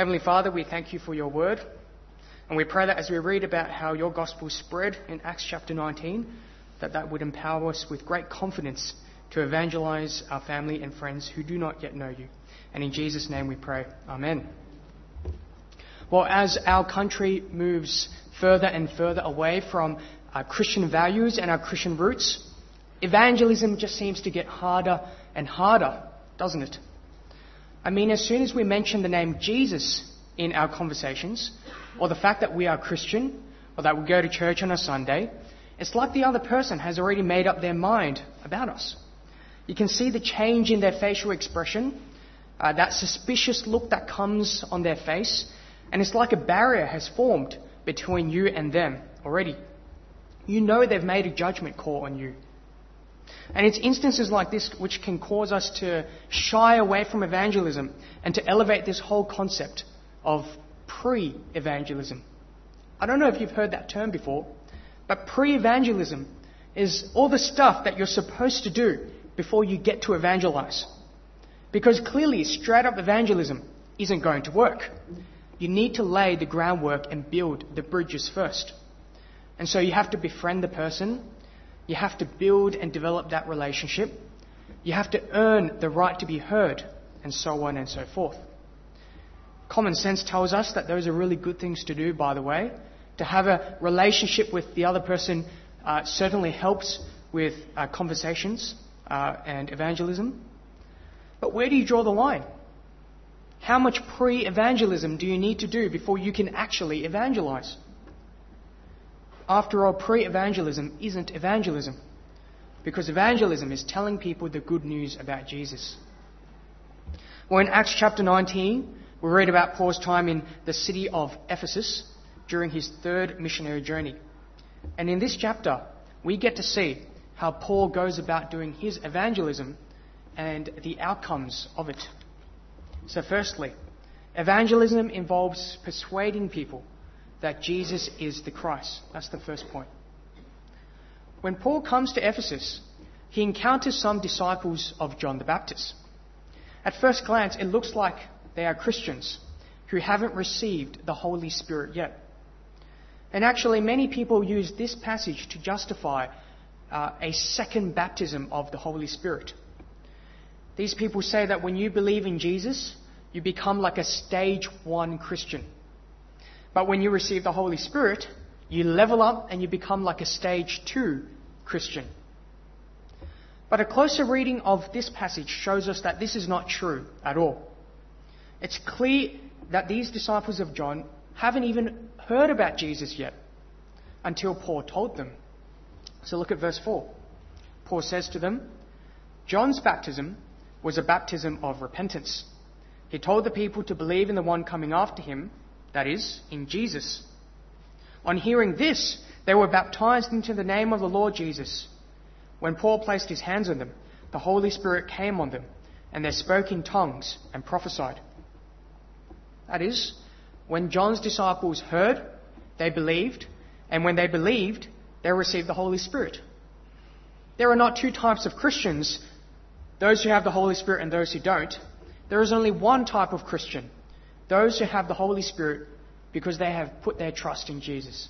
Heavenly Father, we thank you for your word. And we pray that as we read about how your gospel spread in Acts chapter 19, that would empower us with great confidence to evangelize our family and friends who do not yet know you. And in Jesus' name we pray. Amen. Well, as our country moves further and further away from our Christian values and our Christian roots, evangelism just seems to get harder and harder, doesn't it? I mean, as soon as we mention the name Jesus in our conversations, or the fact that we are Christian, or that we go to church on a Sunday, it's like the other person has already made up their mind about us. You can see the change in their facial expression, that suspicious look that comes on their face, and it's like a barrier has formed between you and them already. You know they've made a judgment call on you. And it's instances like this which can cause us to shy away from evangelism and to elevate this whole concept of pre-evangelism. I don't know if you've heard that term before, but pre-evangelism is all the stuff that you're supposed to do before you get to evangelize. Because clearly, straight up evangelism isn't going to work. You need to lay the groundwork and build the bridges first. And so you have to befriend the person. You have to build and develop that relationship. You have to earn the right to be heard, and so on and so forth. Common sense tells us that those are really good things to do, by the way. To have a relationship with the other person certainly helps with conversations and evangelism. But where do you draw the line? How much pre-evangelism do you need to do before you can actually evangelize? After all, pre-evangelism isn't evangelism, because evangelism is telling people the good news about Jesus. Well, in Acts chapter 19, we read about Paul's time in the city of Ephesus during his third missionary journey. And in this chapter, we get to see how Paul goes about doing his evangelism and the outcomes of it. So firstly, evangelism involves persuading people that Jesus is the Christ. That's the first point. When Paul comes to Ephesus, he encounters some disciples of John the Baptist. At first glance, it looks like they are Christians who haven't received the Holy Spirit yet. And actually, many people use this passage to justify a second baptism of the Holy Spirit. These people say that when you believe in Jesus, you become like a stage 1 Christian. But when you receive the Holy Spirit, you level up and you become like a stage 2 Christian. But a closer reading of this passage shows us that this is not true at all. It's clear that these disciples of John haven't even heard about Jesus yet until Paul told them. So look at verse 4. Paul says to them, John's baptism was a baptism of repentance. He told the people to believe in the one coming after him, that is, in Jesus. On hearing this, they were baptized into the name of the Lord Jesus. When Paul placed his hands on them, the Holy Spirit came on them, and they spoke in tongues and prophesied. That is, when John's disciples heard, they believed, and when they believed, they received the Holy Spirit. There are not two types of Christians, those who have the Holy Spirit and those who don't. There is only one type of Christian, those who have the Holy Spirit because they have put their trust in Jesus.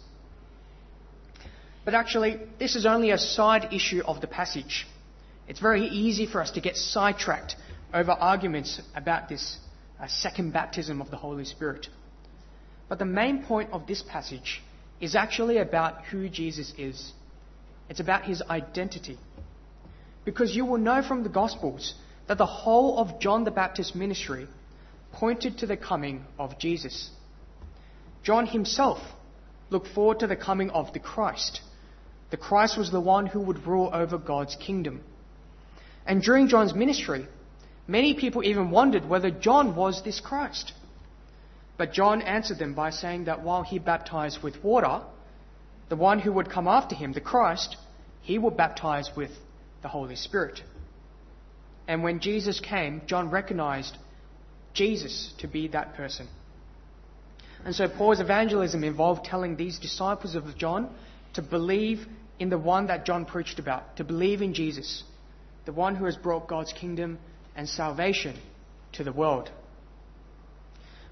But actually, this is only a side issue of the passage. It's very easy for us to get sidetracked over arguments about this second baptism of the Holy Spirit. But the main point of this passage is actually about who Jesus is. It's about his identity. Because you will know from the Gospels that the whole of John the Baptist's ministry pointed to the coming of Jesus. John himself looked forward to the coming of the Christ. The Christ was the one who would rule over God's kingdom. And during John's ministry, many people even wondered whether John was this Christ. But John answered them by saying that while he baptized with water, the one who would come after him, the Christ, he would baptize with the Holy Spirit. And when Jesus came, John recognized Jesus to be that person. And so Paul's evangelism involved telling these disciples of John to believe in the one that John preached about, to believe in Jesus, the one who has brought God's kingdom and salvation to the world.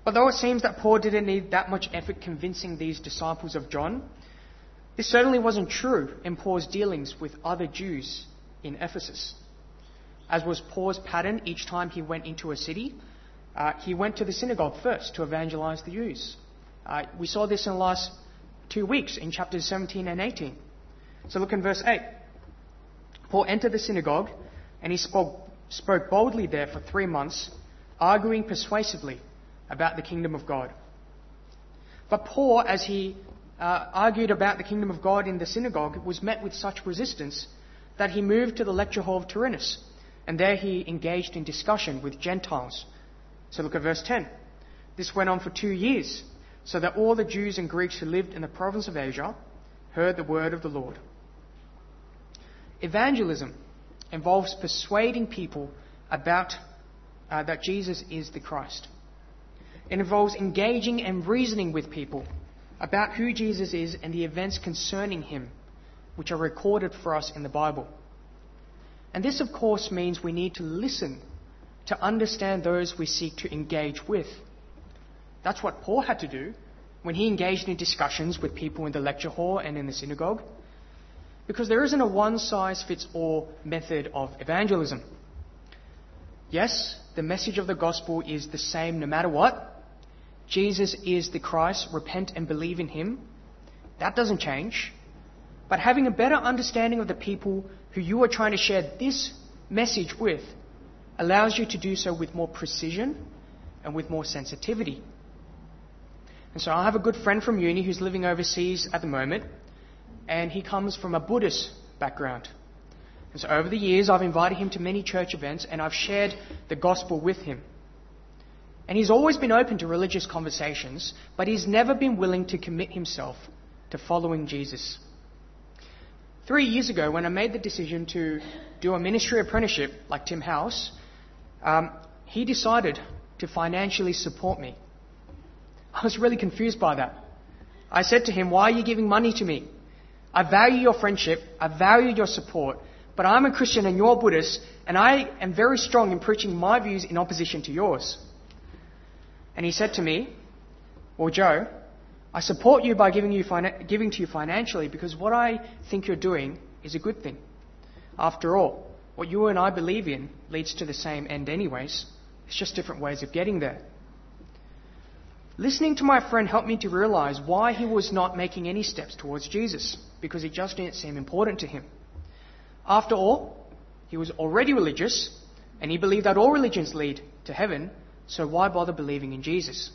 But though it seems that Paul didn't need that much effort convincing these disciples of John, this certainly wasn't true in Paul's dealings with other Jews in Ephesus. As was Paul's pattern each time he went into a city, he went to the synagogue first to evangelize the Jews. We saw this in the last 2 weeks in chapters 17 and 18. So look in verse 8. Paul entered the synagogue and he spoke boldly there for 3 months, arguing persuasively about the kingdom of God. But Paul, as he argued about the kingdom of God in the synagogue, was met with such resistance that he moved to the lecture hall of Tyrannus, and there he engaged in discussion with Gentiles. So look at verse 10. This went on for 2 years, so that all the Jews and Greeks who lived in the province of Asia heard the word of the Lord. Evangelism involves persuading people about that Jesus is the Christ. It involves engaging and reasoning with people about who Jesus is and the events concerning him, which are recorded for us in the Bible. And this, of course, means we need to listen to understand those we seek to engage with. That's what Paul had to do when he engaged in discussions with people in the lecture hall and in the synagogue, because there isn't a one-size-fits-all method of evangelism. Yes, the message of the gospel is the same no matter what. Jesus is the Christ. Repent and believe in him. That doesn't change. But having a better understanding of the people who you are trying to share this message with allows you to do so with more precision and with more sensitivity. And so I have a good friend from uni who's living overseas at the moment, and he comes from a Buddhist background. And so over the years, I've invited him to many church events, and I've shared the gospel with him. And he's always been open to religious conversations, but he's never been willing to commit himself to following Jesus. 3 years ago, when I made the decision to do a ministry apprenticeship like Tim House, he decided to financially support me. I was really confused by that. I said to him, "Why are you giving money to me? I value your friendship, I value your support, but I'm a Christian and you're Buddhist, and I am very strong in preaching my views in opposition to yours." And he said to me, "Well, Joe, I support you by giving to you financially because what I think you're doing is a good thing. After all, what you and I believe in leads to the same end anyways. It's just different ways of getting there." Listening to my friend helped me to realize why he was not making any steps towards Jesus, because it just didn't seem important to him. After all, he was already religious, and he believed that all religions lead to heaven, so why bother believing in Jesus?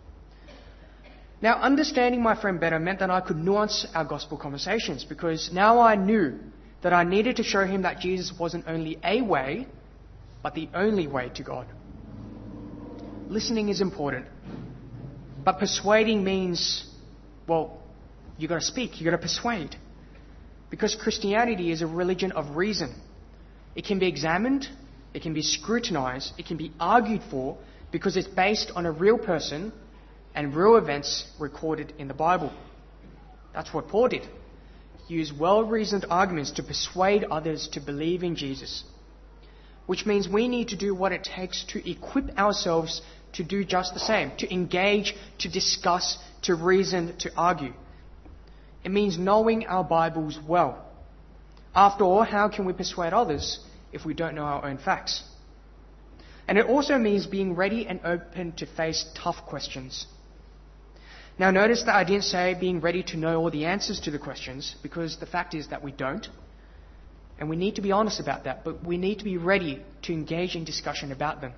Now, understanding my friend better meant that I could nuance our gospel conversations, because now I knew that I needed to show him that Jesus wasn't only a way, but the only way to God. Listening is important. But persuading means, well, you've got to speak, you've got to persuade. Because Christianity is a religion of reason. It can be examined, it can be scrutinized, it can be argued for, because it's based on a real person and real events recorded in the Bible. That's what Paul did. He used well-reasoned arguments to persuade others to believe in Jesus. Which means we need to do what it takes to equip ourselves to do just the same, to engage, to discuss, to reason, to argue. It means knowing our Bibles well. After all, how can we persuade others if we don't know our own facts? And it also means being ready and open to face tough questions. Now notice that I didn't say being ready to know all the answers to the questions, because the fact is that we don't. And we need to be honest about that, but we need to be ready to engage in discussion about them.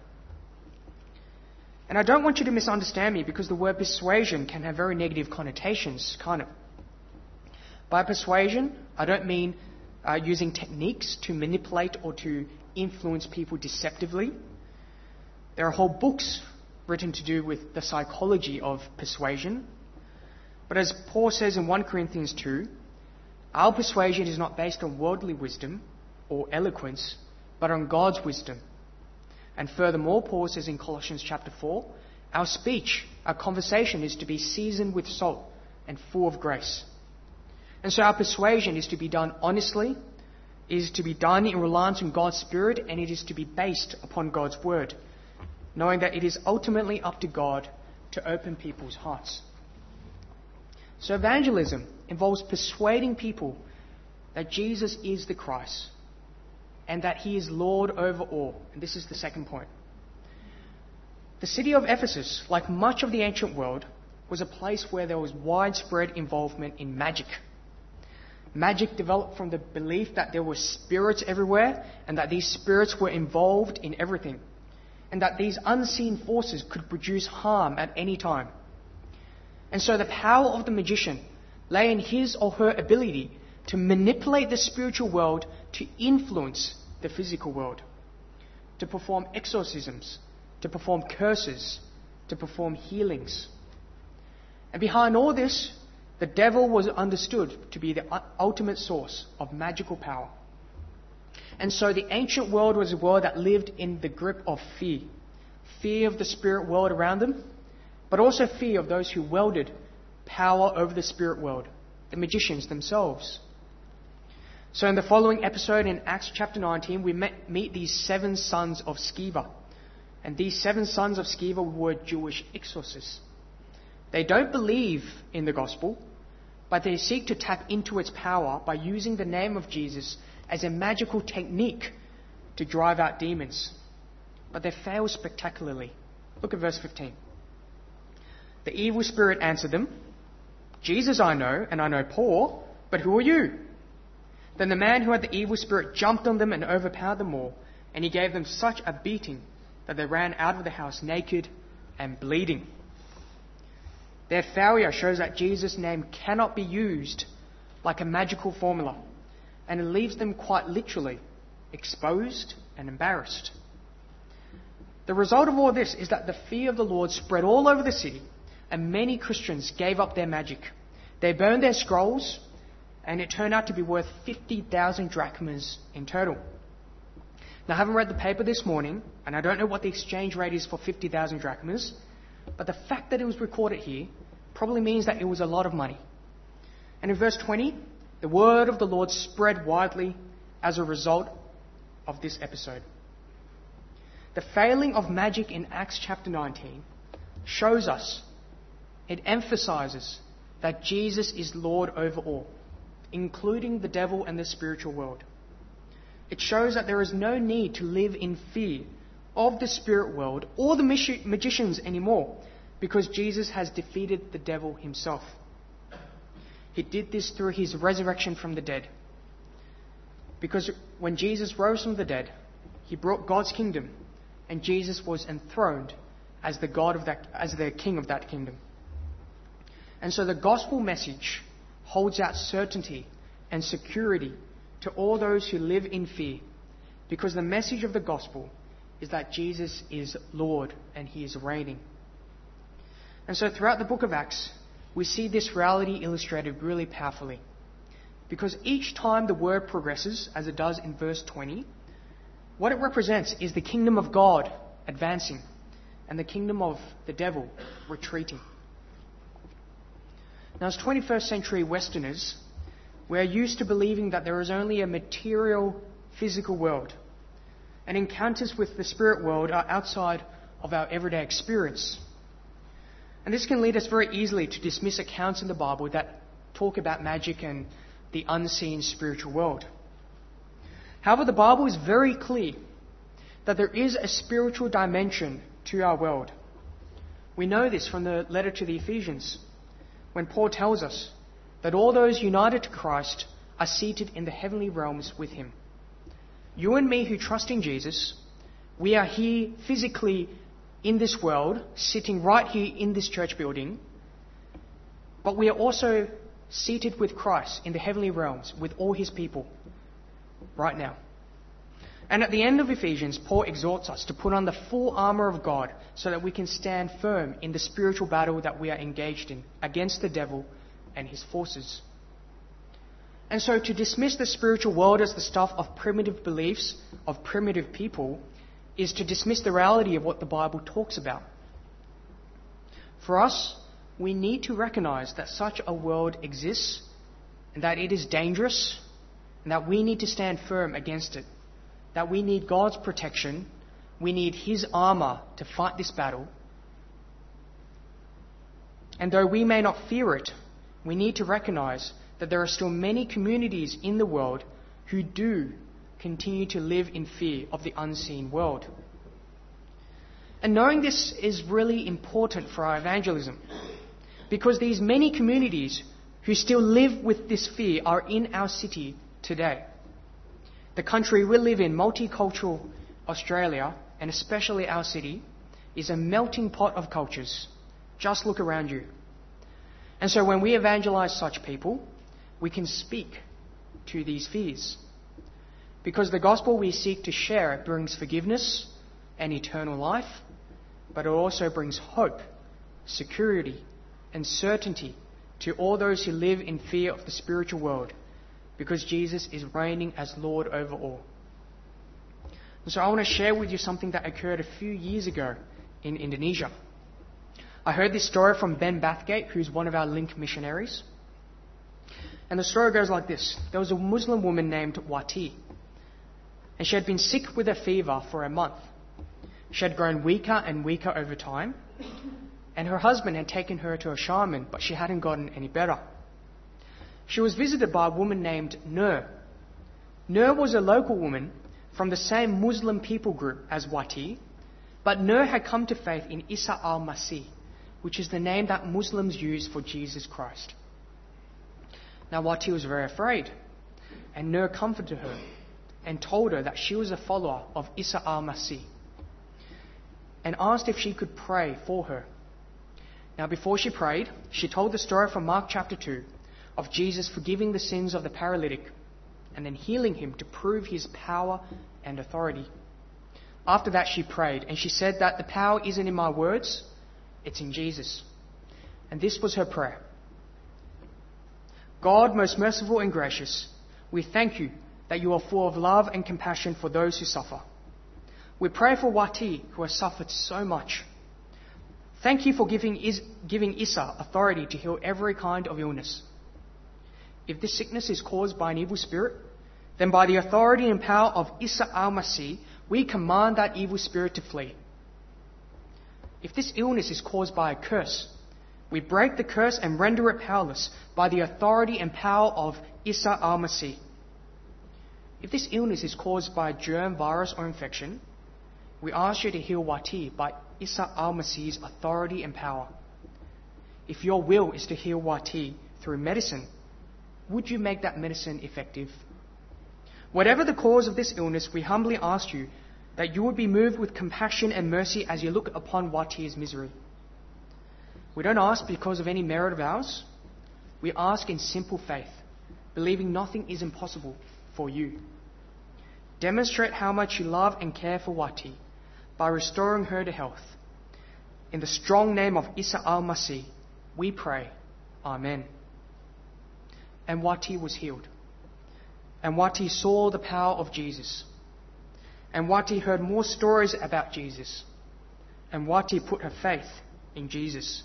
And I don't want you to misunderstand me, because the word persuasion can have very negative connotations, can't it? By persuasion, I don't mean using techniques to manipulate or to influence people deceptively. There are whole books written to do with the psychology of persuasion. But as Paul says in 1 Corinthians 2, our persuasion is not based on worldly wisdom or eloquence, but on God's wisdom. And furthermore, Paul says in Colossians chapter 4, our speech, our conversation is to be seasoned with salt and full of grace. And so our persuasion is to be done honestly, is to be done in reliance on God's Spirit, and it is to be based upon God's Word, knowing that it is ultimately up to God to open people's hearts. So evangelism involves persuading people that Jesus is the Christ and that he is Lord over all. And this is the second point. The city of Ephesus, like much of the ancient world, was a place where there was widespread involvement in magic. Magic developed from the belief that there were spirits everywhere and that these spirits were involved in everything, and that these unseen forces could produce harm at any time. And so the power of the magician lay in his or her ability to manipulate the spiritual world to influence the physical world, to perform exorcisms, to perform curses, to perform healings. And behind all this, the devil was understood to be the ultimate source of magical power. And so the ancient world was a world that lived in the grip of fear. Fear of the spirit world around them, but also fear of those who wielded power over the spirit world, the magicians themselves. So in the following episode in Acts chapter 19, we meet these 7 sons of Sceva. And these 7 sons of Sceva were Jewish exorcists. They don't believe in the gospel, but they seek to tap into its power by using the name of Jesus as a magical technique to drive out demons. But they fail spectacularly. Look at verse 15. The evil spirit answered them, "Jesus I know, and I know Paul, but who are you?" Then the man who had the evil spirit jumped on them and overpowered them all, and he gave them such a beating that they ran out of the house naked and bleeding. Their failure shows that Jesus' name cannot be used like a magical formula, and it leaves them quite literally exposed and embarrassed. The result of all this is that the fear of the Lord spread all over the city, and many Christians gave up their magic. They burned their scrolls, and it turned out to be worth 50,000 drachmas in total. Now, I haven't read the paper this morning, and I don't know what the exchange rate is for 50,000 drachmas, but the fact that it was recorded here probably means that it was a lot of money. And in verse 20, the word of the Lord spread widely as a result of this episode. The failing of magic in Acts chapter 19 shows us, it emphasizes that Jesus is Lord over all, including the devil and the spiritual world. It shows that there is no need to live in fear of the spirit world or the magicians anymore, because Jesus has defeated the devil himself. He did this through his resurrection from the dead. Because when Jesus rose from the dead, he brought God's kingdom, and Jesus was enthroned as the king of that kingdom. And so the gospel message holds out certainty and security to all those who live in fear, because the message of the gospel is that Jesus is Lord and he is reigning. And so throughout the book of Acts, we see this reality illustrated really powerfully. Because each time the word progresses, as it does in verse 20, what it represents is the kingdom of God advancing and the kingdom of the devil retreating. Now, as 21st century Westerners, we're used to believing that there is only a material, physical world, and encounters with the spirit world are outside of our everyday experience. And this can lead us very easily to dismiss accounts in the Bible that talk about magic and the unseen spiritual world. However, the Bible is very clear that there is a spiritual dimension to our world. We know this from the letter to the Ephesians, when Paul tells us that all those united to Christ are seated in the heavenly realms with him. You and me who trust in Jesus, we are here physically in this world, sitting right here in this church building, but we are also seated with Christ in the heavenly realms with all his people right now. And at the end of Ephesians, Paul exhorts us to put on the full armour of God so that we can stand firm in the spiritual battle that we are engaged in against the devil and his forces. And so to dismiss the spiritual world as the stuff of primitive beliefs of primitive people is to dismiss the reality of what the Bible talks about. For us, we need to recognize that such a world exists and that it is dangerous and that we need to stand firm against it. That we need God's protection, we need his armour to fight this battle. And though we may not fear it, we need to recognize that there are still many communities in the world who do continue to live in fear of the unseen world. And knowing this is really important for our evangelism, because these many communities who still live with this fear are in our city today. The country we live in, multicultural Australia, and especially our city, is a melting pot of cultures. Just look around you. And so when we evangelize such people, we can speak to these fears. Because the gospel we seek to share brings forgiveness and eternal life, but it also brings hope, security, and certainty to all those who live in fear of the spiritual world, because Jesus is reigning as Lord over all. And so I want to share with you something that occurred a few years ago in Indonesia. I heard this story from Ben Bathgate, who's one of our Link missionaries. And the story goes like this. There was a Muslim woman named Wati, and she had been sick with a fever for a month. She had grown weaker and weaker over time, and her husband had taken her to a shaman, but she hadn't gotten any better. She was visited by a woman named Nur. Nur was a local woman from the same Muslim people group as Wati, but Nur had come to faith in Isa al-Masih, which is the name that Muslims use for Jesus Christ. Now Wati was very afraid, and Nur comforted her and told her that she was a follower of Isa al-Masih, and asked if she could pray for her. Now before she prayed, she told the story from Mark chapter 2 of Jesus forgiving the sins of the paralytic and then healing him to prove his power and authority. After that she prayed, and she said that the power isn't in my words, it's in Jesus. And this was her prayer. God, most merciful and gracious, we thank you that you are full of love and compassion for those who suffer. We pray for Wati, who has suffered so much. Thank you for giving Isa authority to heal every kind of illness. If this sickness is caused by an evil spirit, then by the authority and power of Isa al-Masih, we command that evil spirit to flee. If this illness is caused by a curse, we break the curse and render it powerless by the authority and power of Isa al-Masih. If this illness is caused by a germ, virus, or infection, we ask you to heal Wati by Isa al-Masih's authority and power. If your will is to heal Wati through medicine, would you make that medicine effective? Whatever the cause of this illness, we humbly ask you that you would be moved with compassion and mercy as you look upon Wati's misery. We don't ask because of any merit of ours. We ask in simple faith, believing nothing is impossible for you. Demonstrate how much you love and care for Wati by restoring her to health. In the strong name of Isa al-Masih, we pray. Amen. And Wati was healed. And Wati saw the power of Jesus. And Wati heard more stories about Jesus. And Wati put her faith in Jesus.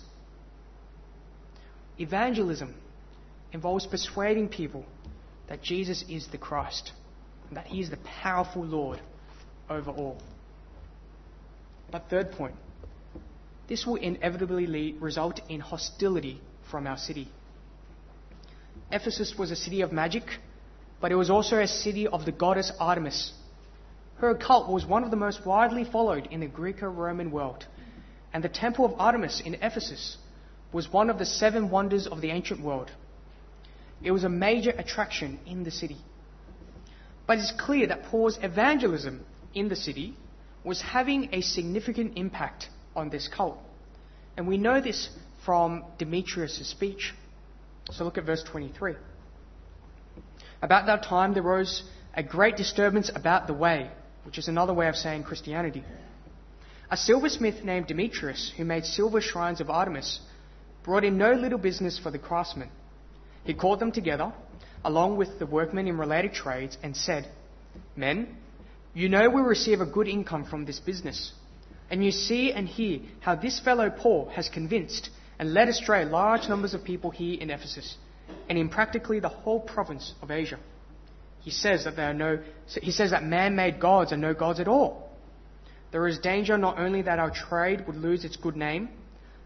Evangelism involves persuading people that Jesus is the Christ, and that he is the powerful Lord over all. But third point, this will inevitably result in hostility from our city. Ephesus was a city of magic, but it was also a city of the goddess Artemis. Her cult was one of the most widely followed in the Greco-Roman world, and the temple of Artemis in Ephesus was one of the 7 wonders of the ancient world. It was a major attraction in the city. But it's clear that Paul's evangelism in the city was having a significant impact on this cult. And we know this from Demetrius' speech. So look at verse 23. About that time there rose a great disturbance about the way, which is another way of saying Christianity. A silversmith named Demetrius, who made silver shrines of Artemis, brought in no little business for the craftsmen. He called them together, along with the workmen in related trades, and said, Men, you know we receive a good income from this business, and you see and hear how this fellow Paul has convinced and led astray large numbers of people here in Ephesus, and in practically the whole province of Asia. He says that man-made gods are no gods at all. There is danger not only that our trade would lose its good name,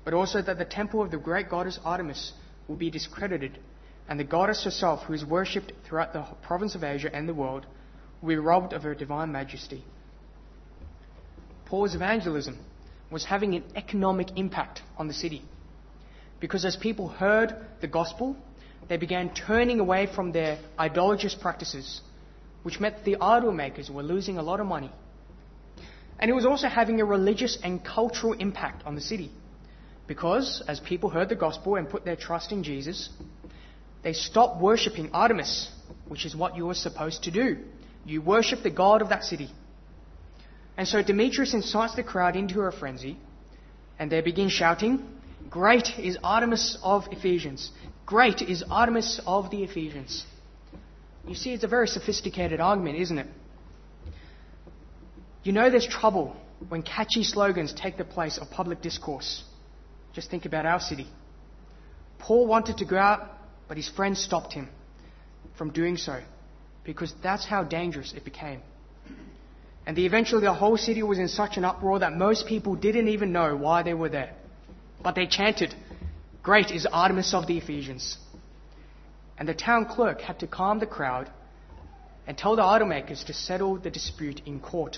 but also that the temple of the great goddess Artemis will be discredited, and the goddess herself, who is worshipped throughout the province of Asia and the world, will be robbed of her divine majesty. Paul's evangelism was having an economic impact on the city, because as people heard the gospel, they began turning away from their idolatrous practices, which meant the idol makers were losing a lot of money. And it was also having a religious and cultural impact on the city, because as people heard the gospel and put their trust in Jesus, they stopped worshipping Artemis, which is what you were supposed to do. You worship the god of that city. And so Demetrius incites the crowd into a frenzy, and they begin shouting, "Great is Artemis of Ephesians! Great is Artemis of the Ephesians!" You see, it's a very sophisticated argument, isn't it? You know there's trouble when catchy slogans take the place of public discourse. Just think about our city. Paul wanted to go out, but his friends stopped him from doing so, because that's how dangerous it became. And eventually the whole city was in such an uproar that most people didn't even know why they were there. But they chanted, "Great is Artemis of the Ephesians." And the town clerk had to calm the crowd and tell the idol makers to settle the dispute in court.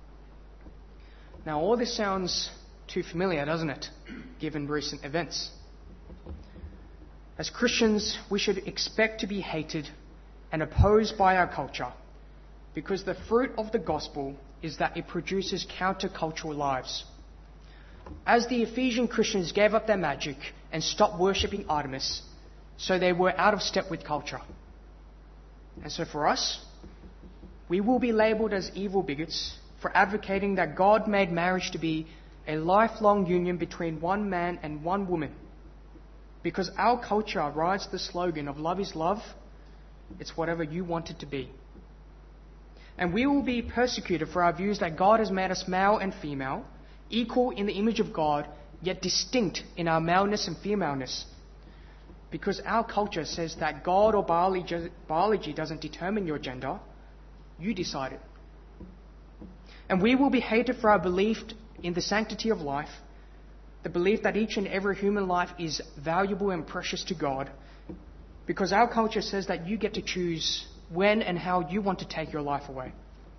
Now all this sounds too familiar, doesn't it, given recent events? As Christians, we should expect to be hated and opposed by our culture, because the fruit of the gospel is that it produces countercultural lives. As the Ephesian Christians gave up their magic and stopped worshipping Artemis, so they were out of step with culture. And so for us, we will be labelled as evil bigots for advocating that God made marriage to be a lifelong union between one man and one woman. Because our culture rides the slogan of love is love, it's whatever you want it to be. And we will be persecuted for our views that God has made us male and female, equal in the image of God, yet distinct in our maleness and femaleness. Because our culture says that God or biology doesn't determine your gender, you decide it. And we will be hated for our belief in the sanctity of life, the belief that each and every human life is valuable and precious to God, because our culture says that you get to choose when and how you want to take your life away.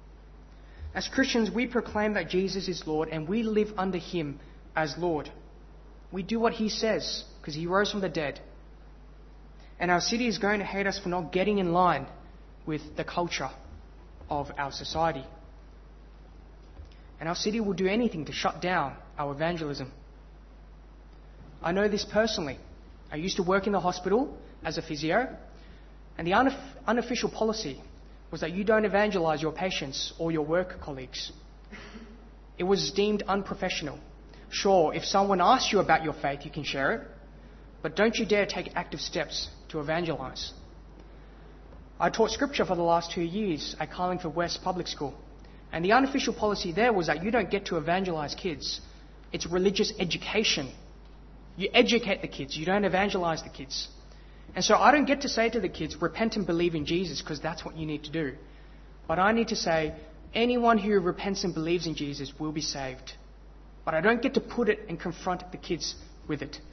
As Christians, we proclaim that Jesus is Lord and we live under Him as Lord. We do what He says because He rose from the dead. And our city is going to hate us for not getting in line with the culture of our society. And our city will do anything to shut down our evangelism. I know this personally. I used to work in the hospital as a physio, and the unofficial policy was that you don't evangelize your patients or your work colleagues. It was deemed unprofessional. Sure, if someone asks you about your faith, you can share it, but don't you dare take active steps to evangelize. I taught scripture for the last 2 years at Carlingford West Public School, and the unofficial policy there was that you don't get to evangelize kids. It's religious education. You educate the kids, you don't evangelize the kids. And so I don't get to say to the kids, repent and believe in Jesus, because that's what you need to do. But I need to say, anyone who repents and believes in Jesus will be saved. But I don't get to put it and confront the kids with it.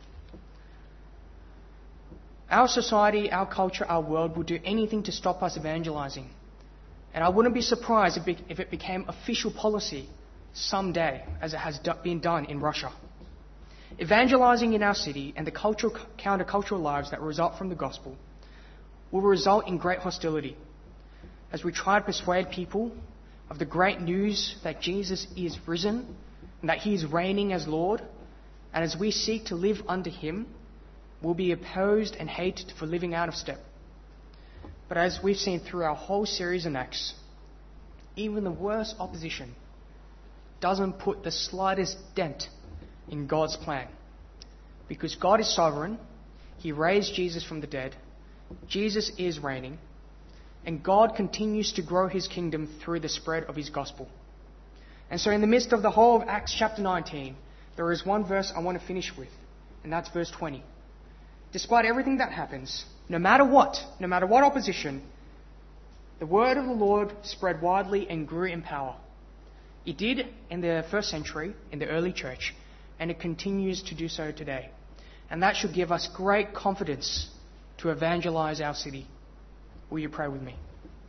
Our society, our culture, our world will do anything to stop us evangelizing. And I wouldn't be surprised if it became official policy someday, as it has been done in Russia. Evangelizing in our city and the countercultural lives that result from the gospel will result in great hostility as we try to persuade people of the great news that Jesus is risen and that He is reigning as Lord. And as we seek to live under Him, we'll be opposed and hated for living out of step. But as we've seen through our whole series in Acts, even the worst opposition doesn't put the slightest dent in God's plan. Because God is sovereign, He raised Jesus from the dead, Jesus is reigning, and God continues to grow His kingdom through the spread of His gospel. And so in the midst of the whole of Acts chapter 19, there is one verse I want to finish with, and that's verse 20. Despite everything that happens, no matter what opposition, the word of the Lord spread widely and grew in power. It did in the first century, in the early church, and it continues to do so today. And that should give us great confidence to evangelize our city. Will you pray with me?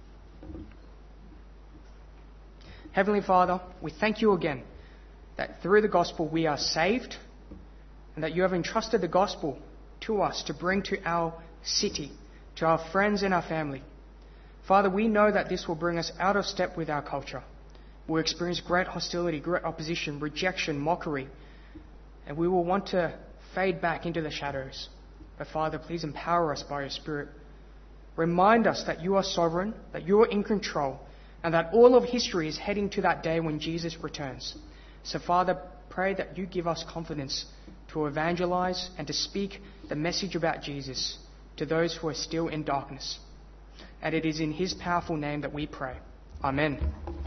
Heavenly Father, we thank you again that through the gospel we are saved, and that you have entrusted the gospel to us to bring to our city, to our friends and our family. Father, we know that this will bring us out of step with our culture. We'll experience great hostility, great opposition, rejection, mockery, and we will want to fade back into the shadows. But Father, please empower us by your Spirit. Remind us that you are sovereign, that you are in control, and that all of history is heading to that day when Jesus returns. So Father, pray that you give us confidence to evangelize and to speak the message about Jesus to those who are still in darkness. And it is in his powerful name that we pray. Amen.